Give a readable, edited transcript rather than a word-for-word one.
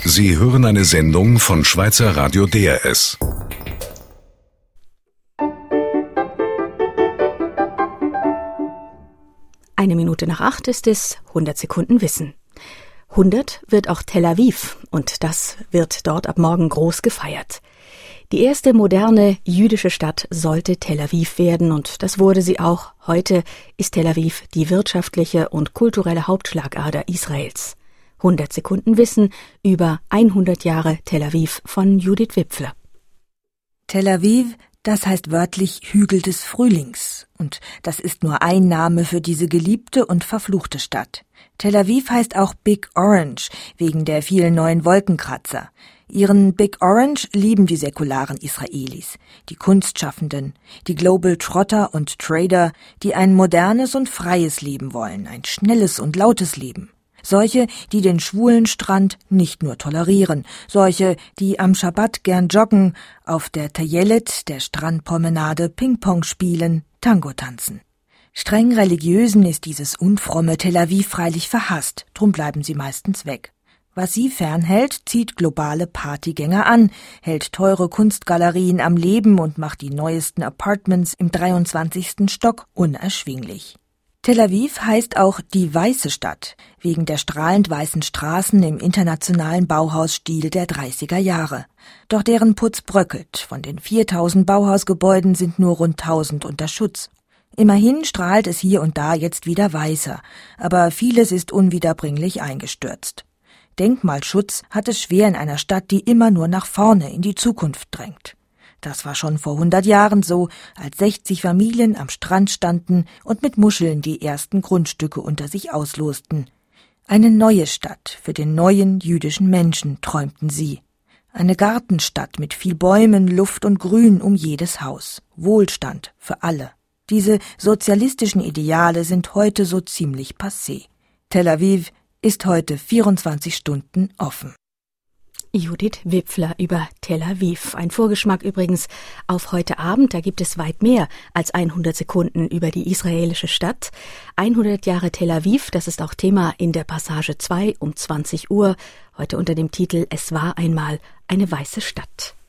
Sie hören eine Sendung von Schweizer Radio DRS. Eine Minute nach 8 ist es 100 Sekunden Wissen. 100 wird auch Tel Aviv und das wird dort ab morgen groß gefeiert. Die erste moderne jüdische Stadt sollte Tel Aviv werden und das wurde sie auch. Heute ist Tel Aviv die wirtschaftliche und kulturelle Hauptschlagader Israels. 100 Sekunden Wissen über 100 Jahre Tel Aviv von Judith Wipfler. Tel Aviv, das heißt wörtlich Hügel des Frühlings. Und das ist nur ein Name für diese geliebte und verfluchte Stadt. Tel Aviv heißt auch Big Orange, wegen der vielen neuen Wolkenkratzer. Ihren Big Orange lieben die säkularen Israelis, die Kunstschaffenden, die Global Trotter und Trader, die ein modernes und freies Leben wollen, ein schnelles und lautes Leben. Solche, die den schwulen Strand nicht nur tolerieren, solche, die am Schabbat gern joggen, auf der Tayelet, der Strandpromenade, Ping-Pong spielen, Tango tanzen. Streng Religiösen ist dieses unfromme Tel Aviv freilich verhasst, drum bleiben sie meistens weg. Was sie fernhält, zieht globale Partygänger an, hält teure Kunstgalerien am Leben und macht die neuesten Apartments im 23. Stock unerschwinglich. Tel Aviv heißt auch die weiße Stadt, wegen der strahlend weißen Straßen im internationalen Bauhausstil der 30er Jahre. Doch deren Putz bröckelt, von den 4000 Bauhausgebäuden sind nur rund 1000 unter Schutz. Immerhin strahlt es hier und da jetzt wieder weißer, aber vieles ist unwiederbringlich eingestürzt. Denkmalschutz hat es schwer in einer Stadt, die immer nur nach vorne in die Zukunft drängt. Das war schon vor 100 Jahren so, als 60 Familien am Strand standen und mit Muscheln die ersten Grundstücke unter sich auslosten. Eine neue Stadt für den neuen jüdischen Menschen, träumten sie. Eine Gartenstadt mit viel Bäumen, Luft und Grün um jedes Haus. Wohlstand für alle. Diese sozialistischen Ideale sind heute so ziemlich passé. Tel Aviv ist heute 24 Stunden offen. Judith Wipfler über Tel Aviv. Ein Vorgeschmack übrigens auf heute Abend. Da gibt es weit mehr als 100 Sekunden über die israelische Stadt. 100 Jahre Tel Aviv, das ist auch Thema in der Passage 2 um 20 Uhr. Heute unter dem Titel Es war einmal eine weiße Stadt.